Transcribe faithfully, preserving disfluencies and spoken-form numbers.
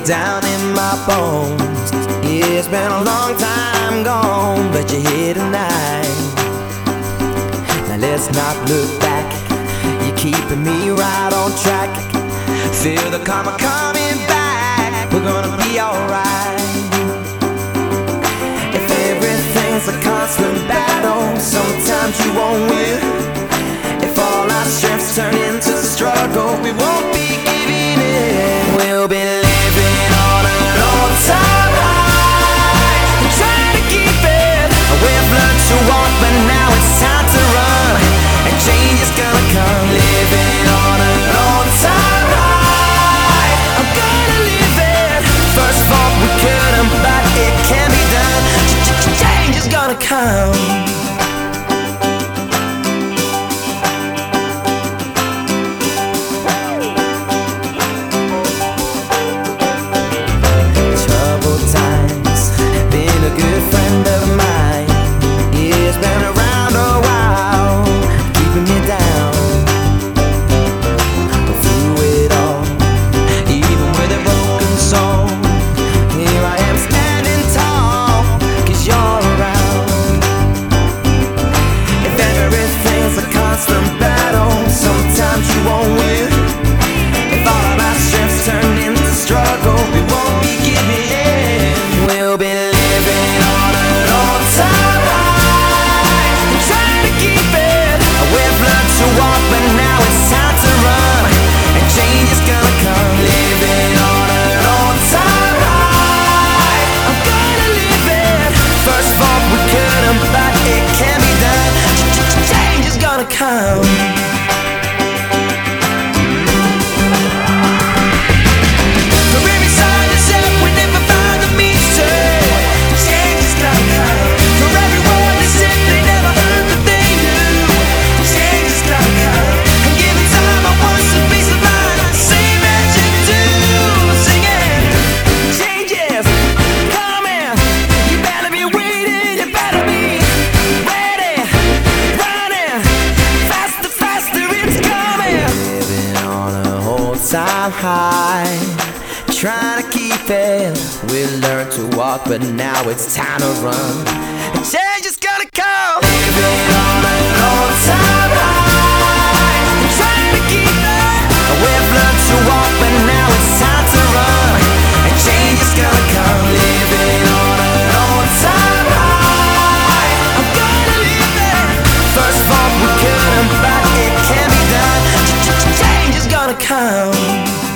down in my bones. It's been a long time gone, but you're here tonight. Now let's not look back, you're keeping me right on track. Feel the karma coming back, we're gonna be alright. If everything's a constant battle, sometimes you won't win. If all our strengths turn into struggle, we won't be giving in. We'll be living on an old time high, trying to keep it. We've learned to walk, but now it's time to run, and change is gonna come. Living on an old time high, I'm gonna live it. First thought we couldn't, but it can be done. Change is gonna come. Come. I'm high, trying to keep it. We learned to walk, but now it's time to run. And change is gonna come. Living on an old time high, trying to keep it. We've learned to walk, but now it's time to run. And change is gonna come. Living on an old time high, I'm gonna live it. First thought we couldn't, but it can be done. Change is gonna come.